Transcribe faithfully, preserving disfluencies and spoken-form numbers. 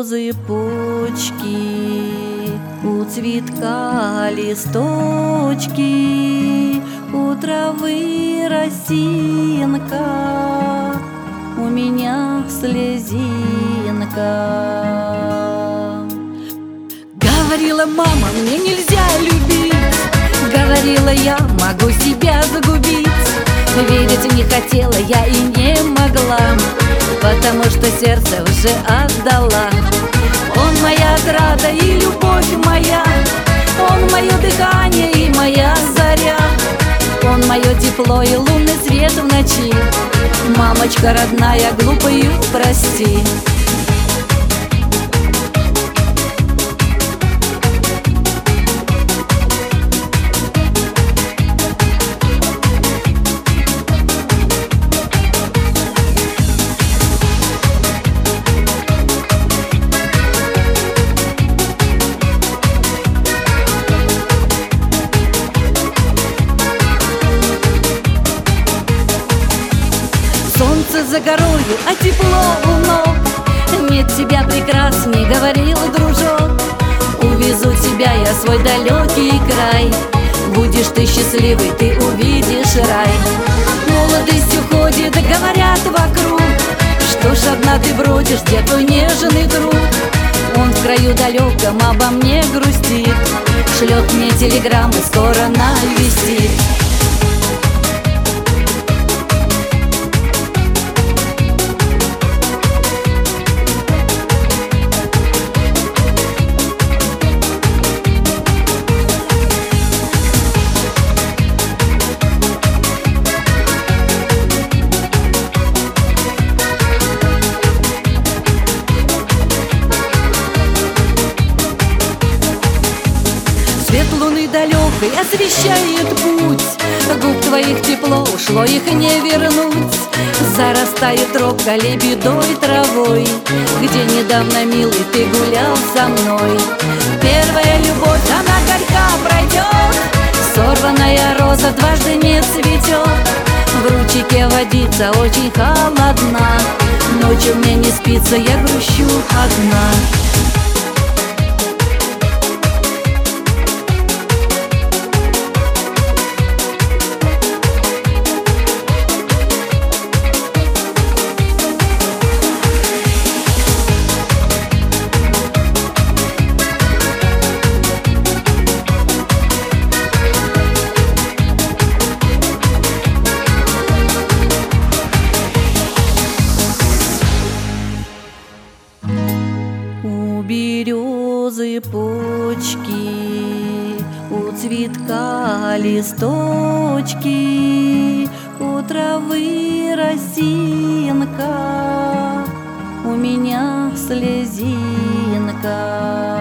березы почки, у цветка листочки, у травы росинка, у меня слезинка. Говорила мама, мне нельзя любить, говорила я, могу себя загубить. Верить не хотела я и не могла, потому что сердце уже отдала. Он моя отрада и любовь моя, он мое дыхание и моя заря, он мое тепло и лунный свет в ночи. Мамочка родная, глупую прости. Солнце за горою, а тепло у ног. Нет тебя прекрасней, говорил дружок. Увезу тебя я в свой далекий край. Будешь ты счастливый, ты увидишь рай. Молодость уходит, говорят вокруг. Что ж одна ты бродишь, где твой нежный друг? Он в краю далеком обо мне грустит, шлет мне телеграммы, скоро навестит. Свет луны далекой освещает путь, губ твоих тепло ушло, их не вернуть. Зарастает робко лебедой травой, где недавно, милый, ты гулял со мной. Первая любовь, она горька пройдет, сорванная роза дважды не цветет. В ручейке водица очень холодна, ночью мне не спится, я грущу одна. У березы почки, у цветка листочки, у травы росинка, у меня слезинка.